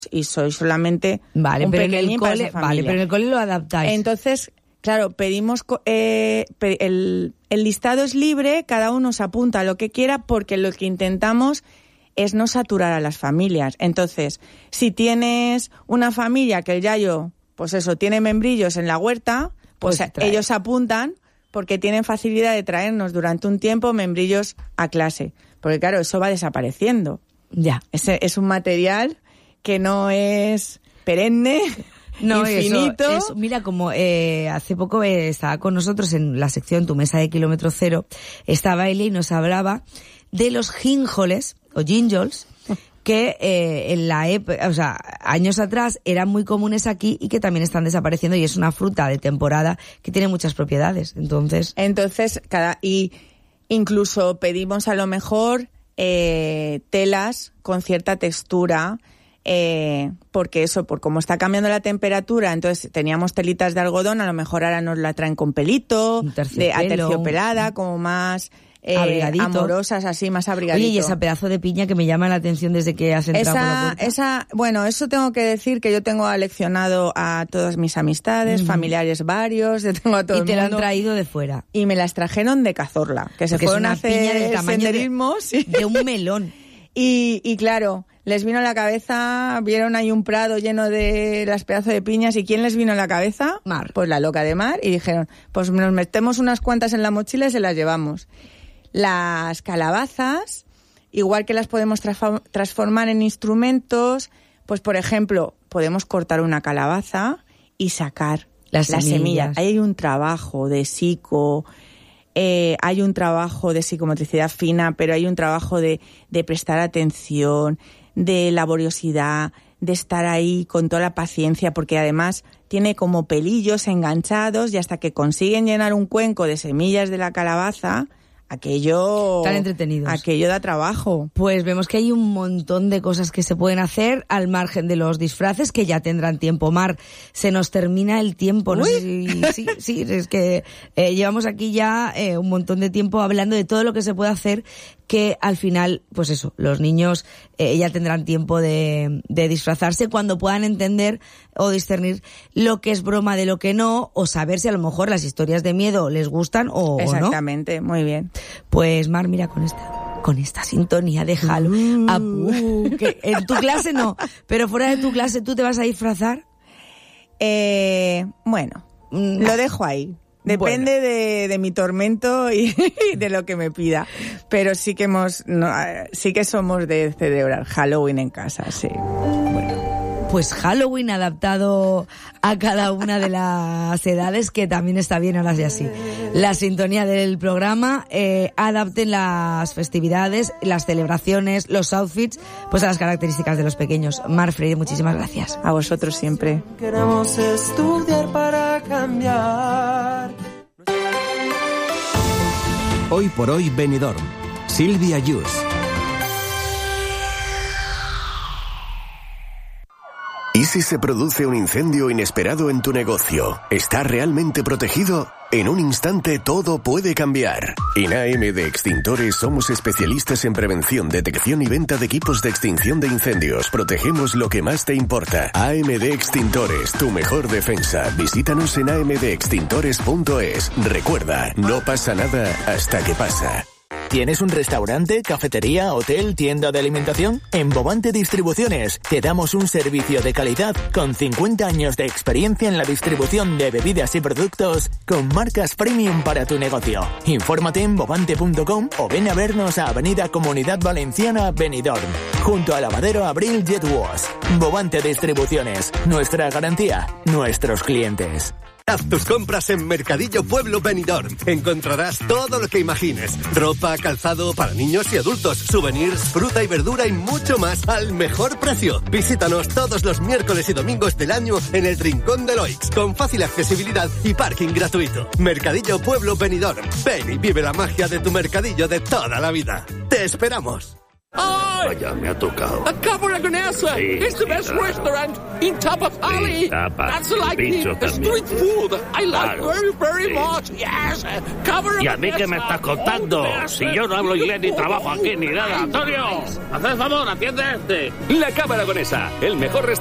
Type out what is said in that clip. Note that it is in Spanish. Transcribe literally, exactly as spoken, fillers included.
y soy solamente vale, un pero en pequeñín el para cole, esa familia. Vale, pero en el cole lo adaptáis. Entonces, claro, pedimos... Eh, el, el listado es libre, cada uno se apunta a lo que quiera, porque lo que intentamos es no saturar a las familias. Entonces, si tienes una familia que el yayo, pues eso, tiene membrillos en la huerta, pues, pues ellos apuntan porque tienen facilidad de traernos durante un tiempo membrillos a clase. Porque claro, eso va desapareciendo. Ya. Es, es un material que no es perenne, no, infinito. Eso, eso, mira, como eh, hace poco eh, estaba con nosotros en la sección Tu Mesa de Kilómetro Cero, estaba Eli y nos hablaba de los gínjoles o ginjols, que eh, en la época, o sea, años atrás eran muy comunes aquí y que también están desapareciendo, y es una fruta de temporada que tiene muchas propiedades. Entonces, entonces cada y incluso pedimos a lo mejor eh, telas con cierta textura, eh, porque eso, por cómo está cambiando la temperatura, entonces teníamos telitas de algodón, a lo mejor ahora nos la traen con pelito, de aterciopelada, como más Eh, amorosas, así, más abrigadito. Oye, y esa pedazo de piña que me llama la atención desde que has entrado esa, por la puerta. Esa, bueno, eso tengo que decir que yo tengo aleccionado a todas mis amistades, uh-huh. familiares varios, yo tengo a todo y el te mundo. lo han traído de fuera. Y me las trajeron de Cazorla, que se fueron a hacer senderismo de, de un melón. y, y claro, les vino a la cabeza, vieron ahí un prado lleno de las pedazos de piñas, ¿y quién les vino a la cabeza? Mar. Pues la loca de Mar, y dijeron, pues nos metemos unas cuantas en la mochila y se las llevamos. Las calabazas, igual que las podemos tra- transformar en instrumentos, pues por ejemplo, podemos cortar una calabaza y sacar las, las semillas. semillas. Ahí hay un trabajo de psico, eh, hay un trabajo de psicomotricidad fina, pero hay un trabajo de, de prestar atención, de laboriosidad, de estar ahí con toda la paciencia, porque además tiene como pelillos enganchados, y hasta que consiguen llenar un cuenco de semillas de la calabaza, aquello, tan entretenidos. Aquello da trabajo. Pues vemos que hay un montón de cosas que se pueden hacer al margen de los disfraces, que ya tendrán tiempo. Mar, se nos termina el tiempo. No sé si, sí, sí, es que eh, llevamos aquí ya eh, un montón de tiempo hablando de todo lo que se puede hacer, que al final, pues eso, los niños eh, ya tendrán tiempo de, de disfrazarse cuando puedan entender o discernir lo que es broma de lo que no, o saber si a lo mejor las historias de miedo les gustan o, exactamente, o no. Muy bien. Pues Mar, mira, con esta con esta sintonía de Halloween, uh, uh, que en tu clase no, pero fuera de tu clase, ¿tú te vas a disfrazar? Eh, bueno, mm. lo dejo ahí. Depende bueno. de, de mi tormento y de lo que me pida. Pero sí que hemos, no, sí que somos de celebrar Halloween en casa, sí. Bueno. Pues Halloween adaptado a cada una de las edades, que también está bien, ahora sí así. La sintonía del programa, eh, adapten las festividades, las celebraciones, los outfits, pues a las características de los pequeños. Mar Freire, muchísimas gracias. A vosotros siempre. Queremos estudiar para cambiar. Hoy por hoy Benidorm. Silvia Yus. ¿Y si se produce un incendio inesperado en tu negocio? ¿Está realmente protegido? En un instante todo puede cambiar. En A M D Extintores somos especialistas en prevención, detección y venta de equipos de extinción de incendios. Protegemos lo que más te importa. A M D Extintores, tu mejor defensa. Visítanos en a m d extintores punto es. Recuerda, no pasa nada hasta que pasa. ¿Tienes un restaurante, cafetería, hotel, tienda de alimentación? En Bovante Distribuciones te damos un servicio de calidad con cincuenta años de experiencia en la distribución de bebidas y productos con marcas premium para tu negocio. Infórmate en bovante punto com o ven a vernos a Avenida Comunidad Valenciana, Benidorm, junto al lavadero Abril Jet Wash. Bovante Distribuciones, nuestra garantía, nuestros clientes. Haz tus compras en Mercadillo Pueblo Benidorm. Encontrarás todo lo que imagines. Ropa, calzado para niños y adultos, souvenirs, fruta y verdura y mucho más al mejor precio. Visítanos todos los miércoles y domingos del año en el Rincón de Loix, con fácil accesibilidad y parking gratuito. Mercadillo Pueblo Benidorm. Ven y vive la magia de tu mercadillo de toda la vida. ¡Te esperamos! Vaya, me ha tocado. A Cabra Ganesa. Sí, It's the sí, best claro. restaurant in Tapapali. Sí, Tapa. That's like Bicho the también. street food. I like Claro, very, very sí. much. Yes. Cabra ¿Y a mí qué me estás contando? Si yo no hablo inglés ni trabajo aquí ni nada. Antonio, haz el favor, atiende a este. La Cámara Aragonesa, el mejor restaurante